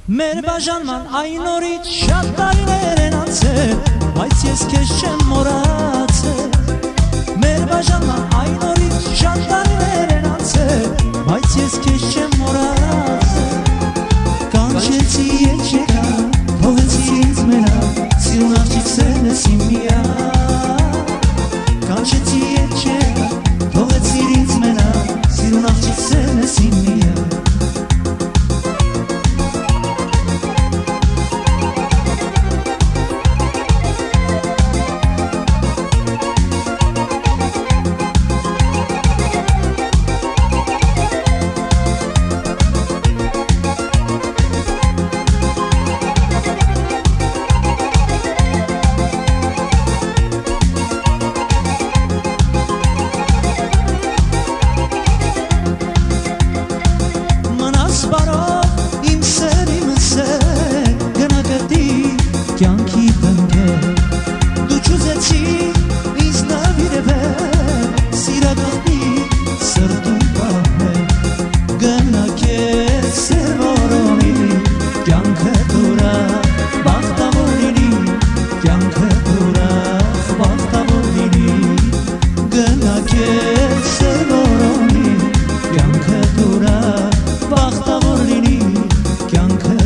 Մեր բաժանման այն օրից շատ տարիներ են անցել, բայց ես քեզ չեմ մոռացել։ Մեր բաժանման այն օրից շատ տարիներ են անցել, բայց ես քեզ չեմ մոռացել։ Կանչեցի ետ չեկա, թողեցի ինձ մենակ, սիրուն աղջիկներն ես իմ միակ։ Կանչեցի ետ չեկա, թողեցի ինձ մենակ, սիրուն աղջիկներն ես իմ միակ։ Կյանքի բնկել, դու չուզեցիր ինձ նավիրվել, սիրակողմի սրտում պահել, գնա քեզ սևորոմի, կյանքդ ուրախ բախտավոր լինի, կյանքդ ուրախ բախտավոր լինի, գնա քեզ սևորոմի, կյանքդ ուրախ բախտավոր լինի, կյանքդ